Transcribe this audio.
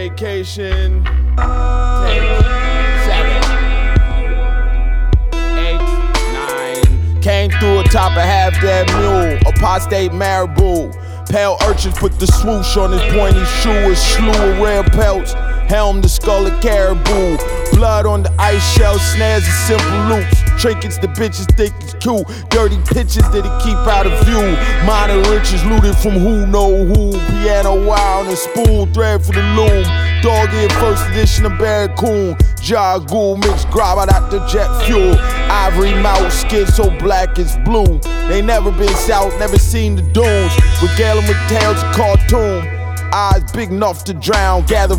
vacation. 10, 7, 8, 9. Came through atop of half that mule, apostate marabou. Pale urchins put the swoosh on his pointy shoe. A slew of rare pelts, helm the skull of caribou. Blood on the ice shell, snares and simple loops. Trinkets the bitches think it's cute. Dirty pictures that he keep out of view. Minor riches looted from who know who. Piano wild and spoon thread for the loom. Dog-eared first edition of Barracoon. Jargool mixed grab out the jet fuel. Ivory mouth, skin so black it's blue. They never been south, never seen the dunes. Regale them with tales of cartoon. Eyes big enough to drown, gather